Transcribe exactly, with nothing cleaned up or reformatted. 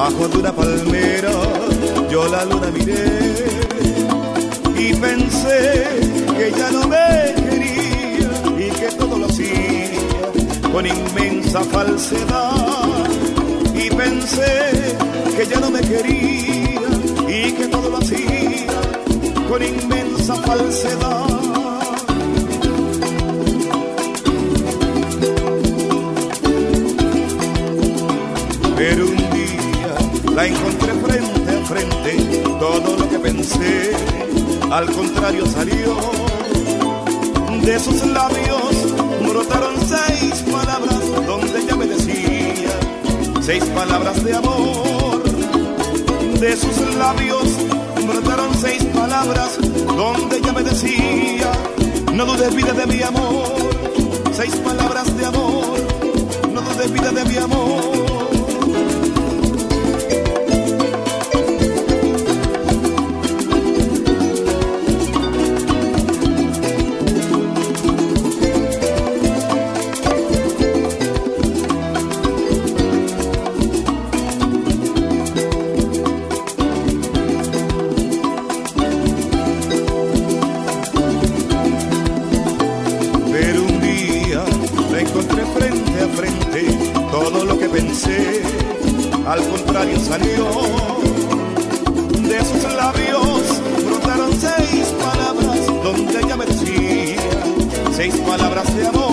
bajo de una palmera yo la luna miré y pensé que ya no me quería y que todo lo hacía con inmensa falsedad. Y pensé que ya no me quería y que todo lo hacía con inmensa falsedad. Pero un día la encontré frente a frente, todo lo que pensé al contrario salió. De sus labios brotaron seis palabras donde ella me decía, seis palabras de amor. De sus labios brotaron seis palabras donde ella me decía, no dudes vida de mi amor. Seis palabras de amor, no dudes vida de mi amor. Al contrario salió. De sus labios brotaron seis palabras donde ella me decía, seis palabras de amor.